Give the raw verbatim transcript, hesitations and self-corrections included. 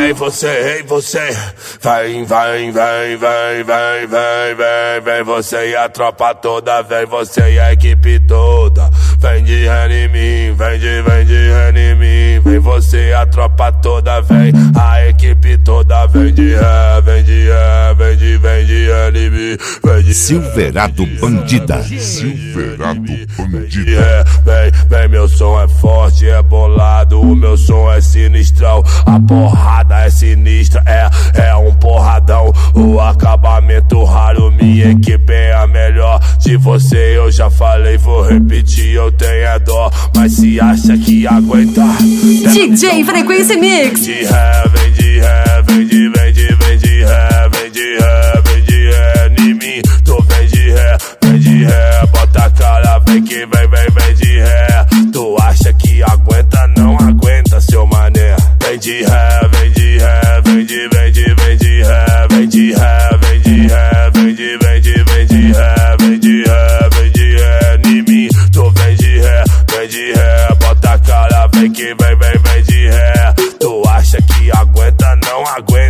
Ei você, ei você, vem, vem, vem, vem, vem, vem, vem, vem você e a tropa toda, vem você e a equipe toda. Vem de ré em mim, vem de, vem de ré em mim, vem você e a tropa toda, vem a equipe toda, vem de ré, vem de ré, vem de, vem de ré em mim, vem de Silverado Bandida. Silverado Bandida. Vem, vem, meu som é forte, é bolado, o meu som é sinistrão, a porrada é sinistra, é, é um porradão, o acabamento raro, minha equipe é a melhor. De você eu já falei, vou repetir, eu tenho a dó, mas se acha que aguenta, D J Frequência Mix. Vem de ré, vem de ré, vem de, vem de, vem de ré, vem de ré, vem de ré em mim, tu vem de ré, vem de ré, bota a cara, vem que vem, vem, vem de ré, tu acha que aguenta, não aguenta, seu mané. Vem de ré, vem de ré, vem de, vem de, vem de ré, vem de ré, vem de ré, vem de, vem de, vem de ré, vem de ré, vem de ré em mim, tu vem de ré, vem de ré, bota a cara, vem que vem, vem, vem de ré, tu acha que aguenta, não aguenta.